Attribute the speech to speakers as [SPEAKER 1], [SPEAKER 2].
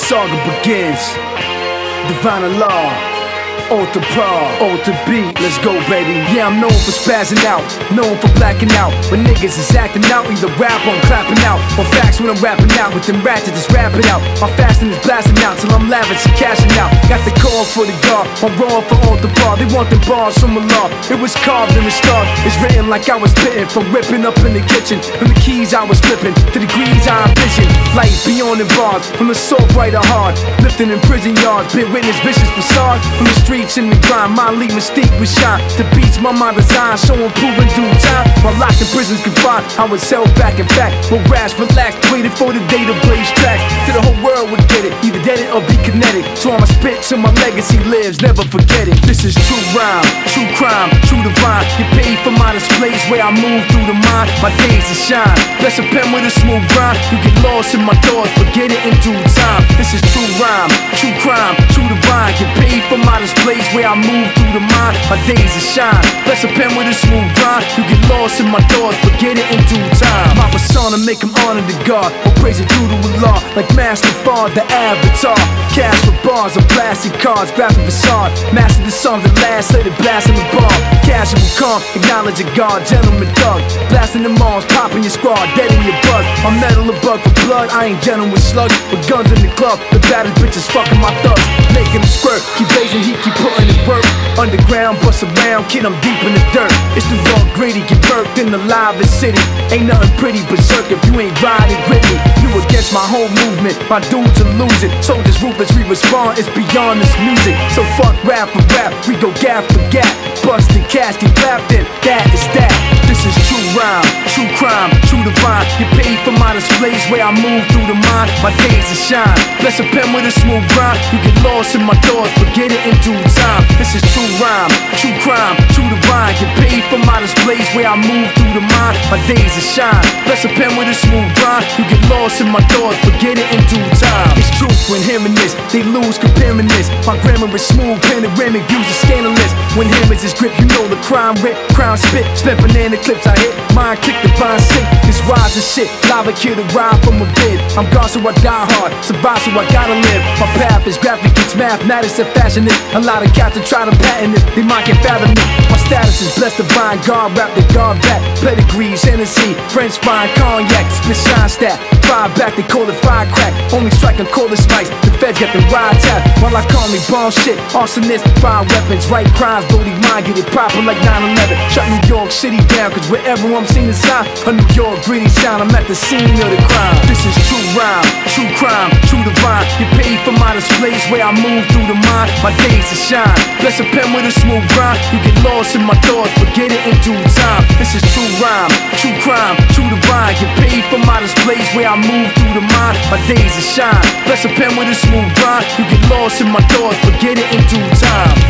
[SPEAKER 1] saga begins. Divine law, alter prod, alter beat, let's go baby. Yeah, I'm known for spazzing out, known for blacking out. When niggas is acting out, either rap or I'm clapping out. On facts when I'm rapping out, with them ratchets just rapping out. My fasting is blasting out till I'm lavish and cashing out. Got the call for the guard, I'm raw for alter prod. They want the bars from a law, it was carved in the start. It's written like I was spitting, from whipping up in the kitchen. From the keys I was flipping, to degrees I envision. Light beyond the bars, from the soft right or hard. Lifting in prison yards, been witness vicious facade. From the streets in the grind, my lead mystique was shine. The beats my mind designed, showing proven due time. While locked in prisons confined, I was held back. In fact, but rash, relaxed, waited for the day to blaze tracks. To the whole world would get it, either dead it or be kinetic. So I'ma spit till my legacy lives, never forget it. This is true rhyme, true crime, true divine. Get paid for my displays where I move through the mind. My days to shine, bless a pen with a smooth rhyme. You get lost in my thoughts, but get it in due time. This is true rhyme, true crime, true divine. Get paid for my displays where I move through the mind. My days to shine, bless a pen with a smooth rhyme. You get lost in my thoughts, but get it in due time. My persona make him honor the God, or praise it due to Allah. Like Master Fard, the avatar. Cash for bars of plastic cards, graphic facade. Master the songs that last, let it blast in the bar. Casual calm, acknowledge a God, gentleman thug. Blasting the malls, popping your squad, dead in your buzz. I'm metal a bug for blood, I ain't gentle with slugs. With guns in the club, the baddest bitches fucking my thugs. Making them squirt, keep blazing heat, keep putting it work. Underground, bust around, kid, I'm deep in the dirt. It's the raw gritty, get birthed in the livest city. Ain't nothing pretty berserk if you ain't riding with me. You against my whole movement, my dudes are losing. Soldiers ruthless, we respond, it's beyond this music. So fuck rap for rap, we go gap for gap. Busted cash, get clapped in, that is that. This is true rhyme, true crime, true divine. Get paid for my displays where I move through the mind. My days to shine, bless a pen with a smooth rhyme. You get lost in my thoughts, but get it in due time. This is true rhyme, true crime, true divine. Get paid for my displays where I move through the mind. My days to shine, bless a pen with a smooth rhyme. You get lost in my thoughts, but get it in due time. It's truth when hearing this, they lose comparing this. My grammar is smooth, panoramic views are scandalous. When hammers is grip, you know the crime rip, crown spit. Spent banana clips I hit, mind click the vine sink. This wise as shit, lava kill the ride from a bid. I'm gone so I die hard, survive so I gotta live. My path is graphic, it's mathematics and fashion it. A lot of cats that try to patent it, they might can fathom it. My status is blessed divine, God rap the God back. Pedigrees, Hennessy, French fine, cognac, spit shine stat. Fire back, they call it fire crack. Only strike and call it mics, the feds got the ride tap. While I call me bomb shit, arsonist, fire weapons, right crimes, bloody mind, get it proper like 9/11. Shut New York City down, cause wherever I'm seen inside a New York gritty sound, I'm at the scene of the crime. This is true rhyme, true crime, true divine. Get paid for my displays where I move through the mind. My days to shine, bless a pen with a smooth rhyme. You get lost in my thoughts, but get it in due time. This is true rhyme, true crime, true divine. Get paid for my displays where I move through the mind. My days to shine, bless a pen with a smooth rhyme. You get lost in my thoughts, but get it in due time.